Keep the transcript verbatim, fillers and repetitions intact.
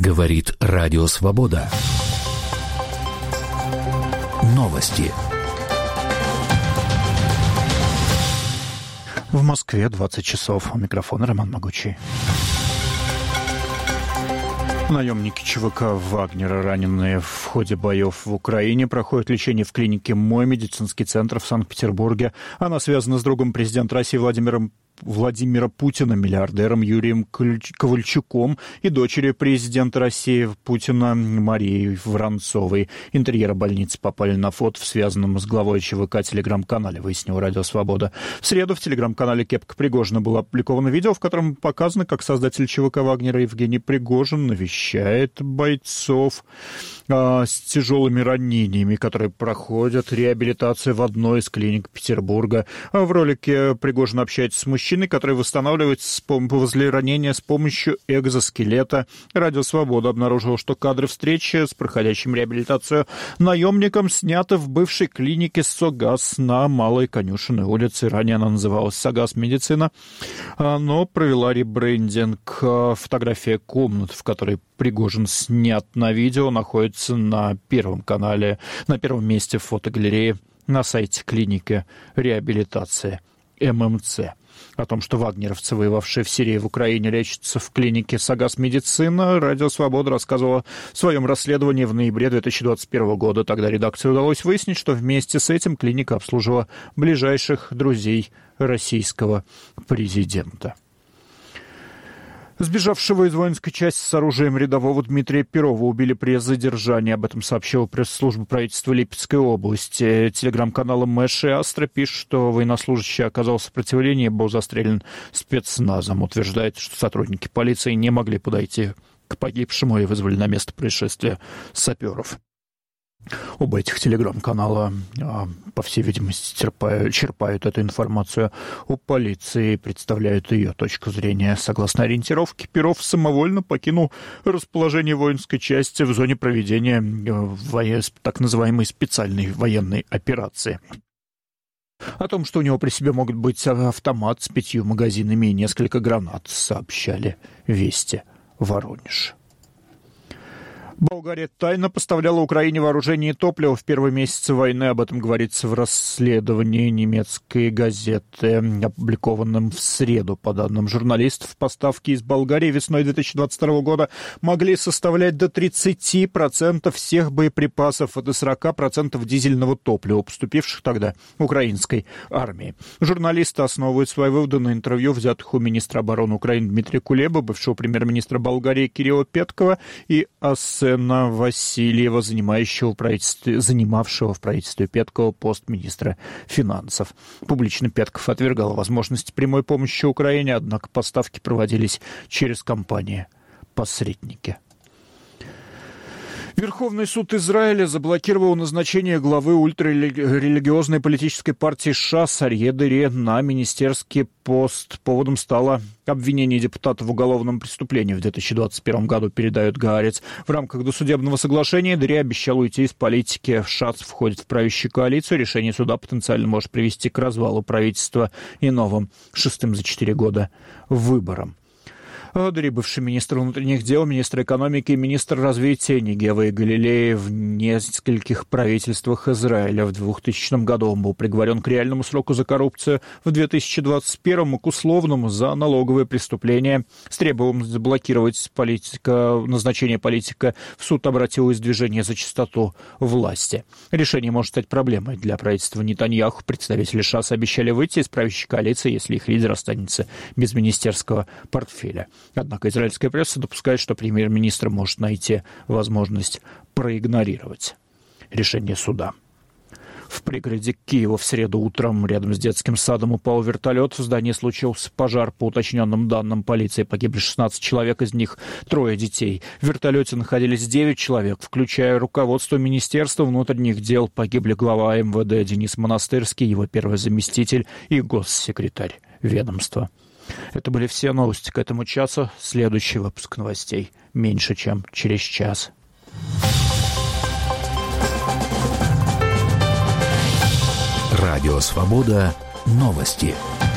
Говорит Радио Свобода. Новости. В Москве двадцать часов. У микрофона Роман Могучий. Наемники ЧВК Вагнера, раненые в ходе боев в Украине, проходят лечение в клинике «Мой медицинский центр» в Санкт-Петербурге. Она связана с другом президента России Владимиром Владимира Путина, миллиардером Юрием Ковальчуком и дочерью президента России Путина Марией Воронцовой. Интерьеры больницы попали на фото в связанном с главой ЧВК телеграм-канале, выяснил Радио Свобода. В среду в телеграм-канале «Кепка Пригожина» было опубликовано видео, в котором показано, как создатель ЧВК Вагнера Евгений Пригожин навещает бойцов а, с тяжелыми ранениями, которые проходят реабилитацию в одной из клиник Петербурга. А в ролике Пригожин общается с мужчиной, который восстанавливается возле ранения с помощью экзоскелета. Радио Свобода обнаружило, что кадры встречи с проходящим реабилитацию наемником сняты в бывшей клинике «Согаз» на Малой Конюшенной улице. Ранее она называлась «Согаз Медицина», но провела ребрендинг. Фотография комнаты, в которой Пригожин снят на видео, находится на первом канале, на первом месте в фотогалерее на сайте клиники реабилитации эм эм цэ. О том, что вагнеровцы, воевавшие в Сирии и в Украине, лечатся в клинике «Согаз Медицина», Радио Свобода рассказывала в своем расследовании в ноябре две тысячи двадцать первого года. Тогда редакции удалось выяснить, что вместе с этим клиника обслуживала ближайших друзей российского президента. Сбежавшего из воинской части с оружием рядового Дмитрия Перова убили при задержании. Об этом сообщила пресс-служба правительства Липецкой области. Телеграм-канал Мэш и Астра пишет, что военнослужащий оказал сопротивление и был застрелен спецназом. Утверждает, что сотрудники полиции не могли подойти к погибшему и вызвали на место происшествия саперов. Оба этих телеграм-канала, по всей видимости, черпают, черпают эту информацию у полиции и представляют ее точку зрения. Согласно ориентировке, Перов самовольно покинул расположение воинской части в зоне проведения так называемой специальной военной операции. О том, что у него при себе могут быть автомат с пятью магазинами и несколько гранат, сообщали «Вести Воронеж». Болгария тайно поставляла Украине вооружение и топливо в первые месяцы войны. Об этом говорится в расследовании немецкой газеты, опубликованном в среду. По данным журналистов, поставки из Болгарии весной две тысячи двадцать второго года могли составлять до тридцати процентов всех боеприпасов и до сорока процентов дизельного топлива, поступивших тогда украинской армии. Журналисты основывают свои выводы на интервью, взятых у министра обороны Украины Дмитрия Кулеба, бывшего премьер-министра Болгарии Кирилла Петкова и Асена Васильева, занимающего в правительстве, занимавшего в правительстве Петкова пост министра финансов. Публично Петков отвергал возможность прямой помощи Украине, однако поставки проводились через компании-посредники. Верховный суд Израиля заблокировал назначение главы ультрарелигиозной политической партии ШАС Арье Дери на министерский пост. Поводом стало обвинение депутата в уголовном преступлении в две тысячи двадцать первом году, передает Гаарец. В рамках досудебного соглашения Дери обещал уйти из политики. ШАС входит в правящую коалицию. Решение суда потенциально может привести к развалу правительства и новым, шестым за четыре года, выборам. Дери, бывший министр внутренних дел, министр экономики и министр развития Негева и Галилеи в нескольких правительствах Израиля. В двухтысячном году он был приговорен к реальному сроку за коррупцию, в две тысячи двадцать первом к условному за налоговые преступления. С требованием заблокировать политика, назначение политика в суд обратилось движение за чистоту власти. Решение может стать проблемой для правительства Нетаньяху. Представители ШАС обещали выйти из правящей коалиции, если их лидер останется без министерского портфеля. Однако израильская пресса допускает, что премьер-министр может найти возможность проигнорировать решение суда. В пригороде Киева в среду утром рядом с детским садом упал вертолет. В здании случился пожар. По уточненным данным полиции погибли шестнадцать человек, из них трое детей. В вертолете находились девять человек, включая руководство Министерства внутренних дел. Погибли глава эм вэ дэ Денис Монастырский, его первый заместитель и госсекретарь ведомства. Это были все новости к этому часу. Следующий выпуск новостей меньше, чем через час. Радио Свобода. Новости.